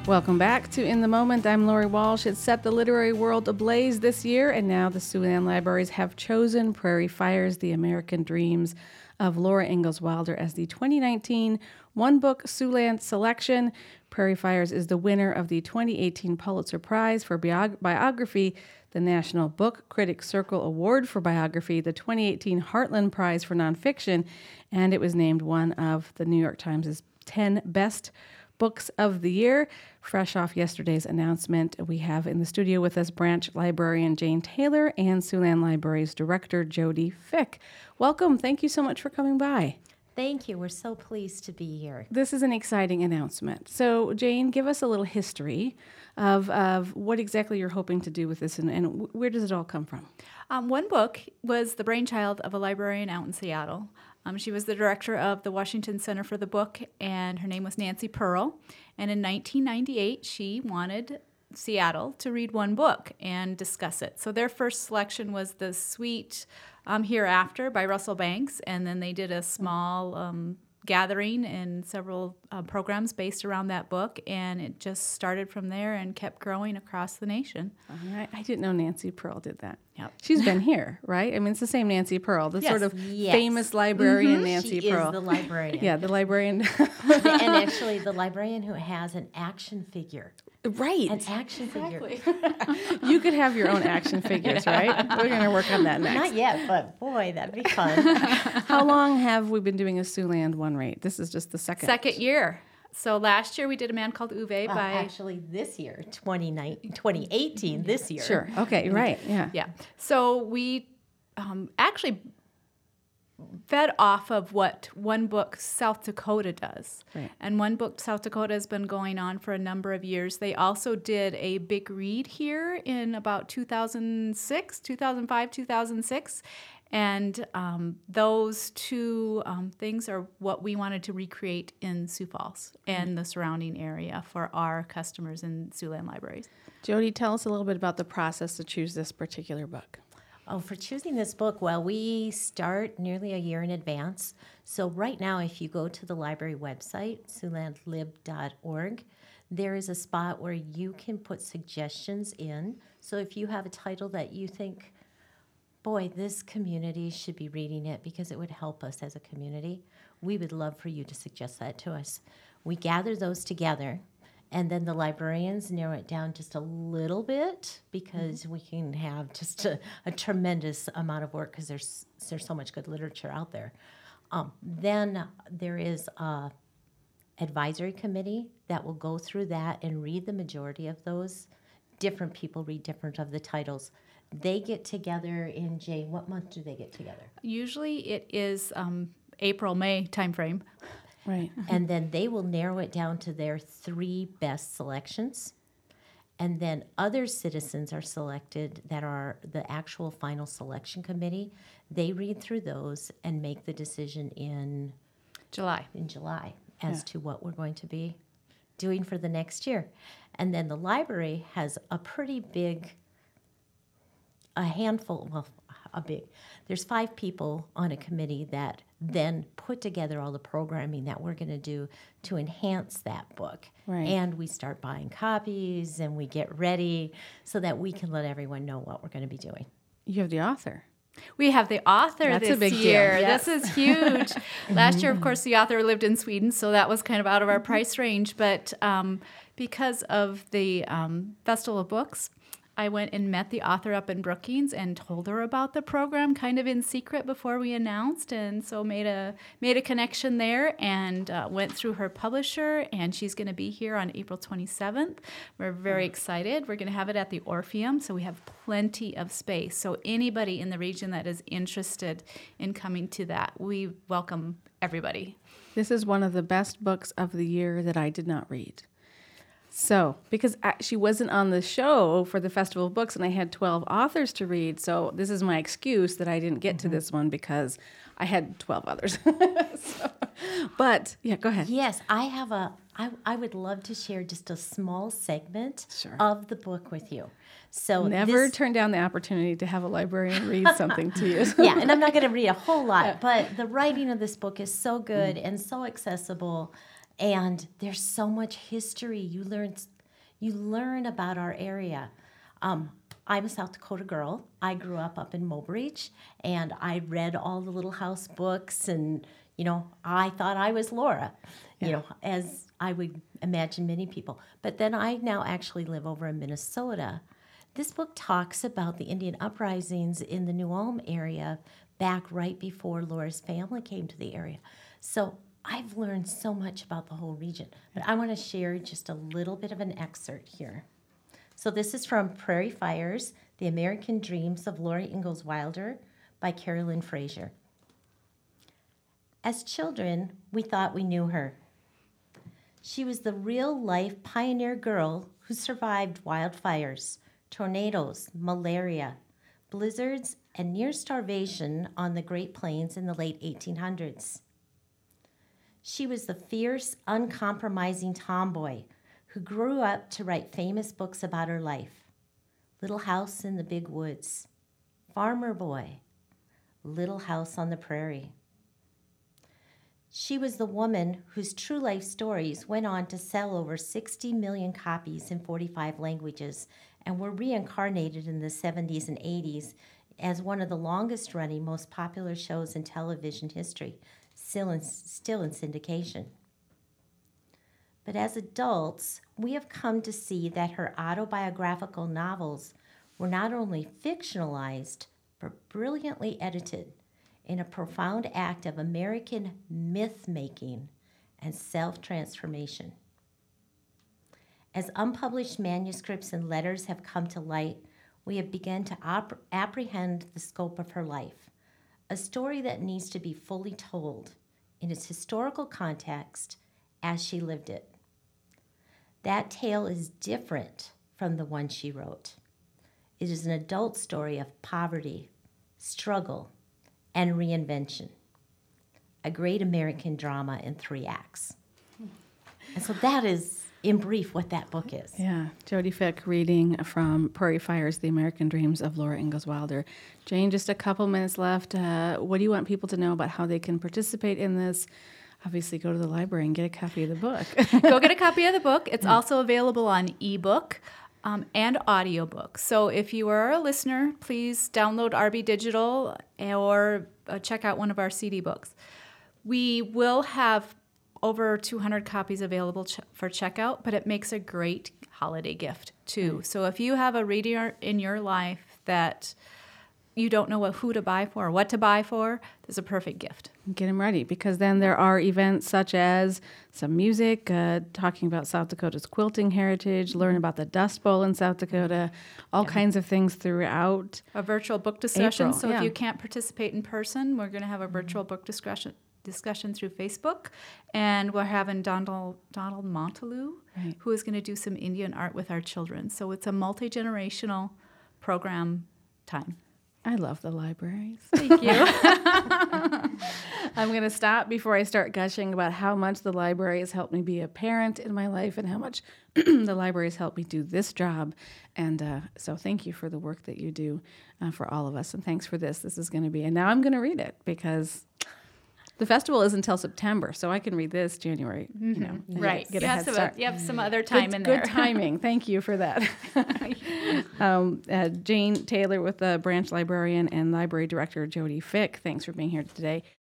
Welcome back to In the Moment. I'm Lori Walsh. It's set the literary world ablaze this year, and now the Siouxland Libraries have chosen Prairie Fires, The American Dreams of Laura Ingalls Wilder as the 2019 one-book Siouxland selection. Prairie Fires is the winner of the 2018 Pulitzer Prize for Biography, the National Book Critics Circle Award for Biography, the 2018 Heartland Prize for Nonfiction, and it was named one of the New York Times' 10 best books of the year. Fresh off yesterday's announcement, we have in the studio with us branch librarian Jane Taylor and Siouxland Libraries director Jody Fick. Welcome. Thank you so much for coming by. Thank you. We're so pleased to be here. This is an exciting announcement. So, Jane, give us a little history of what exactly you're hoping to do with this and where does it all come from? One book was the brainchild of a librarian out in Seattle. She was the director of the Washington Center for the Book, and her name was Nancy Pearl. And in 1998, she wanted Seattle to read one book and discuss it. So their first selection was The Sweet Hereafter by Russell Banks, and then they did a small gathering and several programs based around that book, and it just started from there and kept growing across the nation. I didn't know Nancy Pearl did that. Yep. She's been here, right? I mean, it's the same Nancy Pearl, the Yes. sort of Yes. famous librarian Nancy She Pearl. is the librarian. Yeah, the librarian. And actually the librarian who has an action figure. Right. An action figure. You could have your own action figures, right? We're going to work on that next. Not yet, but boy, that'd be fun. How long have we been doing a Siouxland one rate? This is just the second year. So last year we did A Man Called Uwe by... Actually, this year, 2018, this year. Sure. Okay, right. Yeah. Yeah. So we actually fed off of what One Book South Dakota does. Right. And One Book South Dakota has been going on for a number of years. They also did a big read here in about 2005, 2006. And those two things are what we wanted to recreate in Sioux Falls and the surrounding area for our customers in Siouxland Libraries. Jody, tell us a little bit about the process to choose this particular book. Oh, for choosing this book, well, we start nearly a year in advance. So right now, if you go to the library website, siouxlandlib.org, there is a spot where you can put suggestions in. So if you have a title that you think, boy, this community should be reading it because it would help us as a community, we would love for you to suggest that to us. We gather those together, and then the librarians narrow it down just a little bit because we can have just a tremendous amount of work because there's so much good literature out there. Then there is a advisory committee that will go through that and read the majority of those. Different people read different of the titles. They get together in, Jane, what month do they get together? Usually it is April, May timeframe. Right. And then they will narrow it down to their 3 best selections. And then other citizens are selected that are the actual final selection committee. They read through those and make the decision in July as to what we're going to be doing for the next year. And then the library has a pretty big, there's 5 people on a committee that then put together all the programming that we're going to do to enhance that book. Right. And we start buying copies and we get ready so that we can let everyone know what we're going to be doing. You have the author. We have the author That's this a big deal. year. Yes. This is huge. Last year, of course, the author lived in Sweden, so that was kind of out of our price range. But because of the Festival of Books, I went and met the author up in Brookings and told her about the program kind of in secret before we announced, and so made a connection there and went through her publisher, and she's going to be here on April 27th. We're very excited. We're going to have it at the Orpheum, so we have plenty of space. So anybody in the region that is interested in coming to that, we welcome everybody. This is one of the best books of the year that I did not read. So, because she wasn't on the show for the Festival of Books and I had 12 authors to read, so this is my excuse that I didn't get to this one because I had 12 others. But, yeah, go ahead. Yes, I would love to share just a small segment of the book with you. So Never turn down the opportunity to have a librarian read something to you. Yeah, and I'm not going to read a whole lot, but the writing of this book is so good and so accessible. And there's so much history. You learn You learn about our area. I'm a South Dakota girl. I grew up in Mobridge, and I read all the Little House books, and, I thought I was Laura, as I would imagine many people. But then I now actually live over in Minnesota. This book talks about the Indian uprisings in the New Ulm area back right before Laura's family came to the area. So I've learned so much about the whole region. But I want to share just a little bit of an excerpt here. So this is from Prairie Fires, The American Dreams of Laura Ingalls Wilder by Carolyn Fraser. As children, we thought we knew her. She was the real-life pioneer girl who survived wildfires, tornadoes, malaria, blizzards, and near starvation on the Great Plains in the late 1800s. She was the fierce, uncompromising tomboy who grew up to write famous books about her life. Little House in the Big Woods, Farmer Boy, Little House on the Prairie. She was the woman whose true life stories went on to sell over 60 million copies in 45 languages and were reincarnated in the 70s and 80s as one of the longest running, most popular shows in television history, still in syndication. But as adults, we have come to see that her autobiographical novels were not only fictionalized, but brilliantly edited in a profound act of American myth-making and self-transformation. As unpublished manuscripts and letters have come to light, we have begun to apprehend the scope of her life, a story that needs to be fully told in its historical context as she lived it. That tale is different from the one she wrote. It is an adult story of poverty, struggle, and reinvention. A great American drama in 3 acts. And so that is, in brief, what that book is. Yeah, Jodi Fick reading from Prairie Fires, The American Dreams of Laura Ingalls Wilder. Jane, just a couple minutes left. What do you want people to know about how they can participate in this? Obviously, go to the library and get a copy of the book. Go get a copy of the book. It's also available on ebook and audiobook. So if you are a listener, please download RB Digital or check out one of our CD books. We will have over 200 copies available for checkout, but it makes a great holiday gift too. So if you have a reader in your life that you don't know who to buy for or what to buy for, there's a perfect gift. Get them ready, because then there are events such as some music, talking about South Dakota's quilting heritage, learn about the Dust Bowl in South Dakota, all kinds of things throughout. A virtual book discussion. April, so if you can't participate in person, we're going to have a virtual book discussion through Facebook, and we're having Donald Montalou, who is going to do some Indian art with our children. So it's a multi-generational program time. I love the libraries. Thank you. I'm going to stop before I start gushing about how much the library has helped me be a parent in my life and how much the library has helped me do this job. And so thank you for the work that you do for all of us. And thanks for this. This is going to be, and now I'm going to read it because the festival is until September, so I can read this January. Right. Get a head start. You have some other time in there. Good timing. Thank you for that. Jane Taylor with the branch librarian and library director Jodi Fick. Thanks for being here today.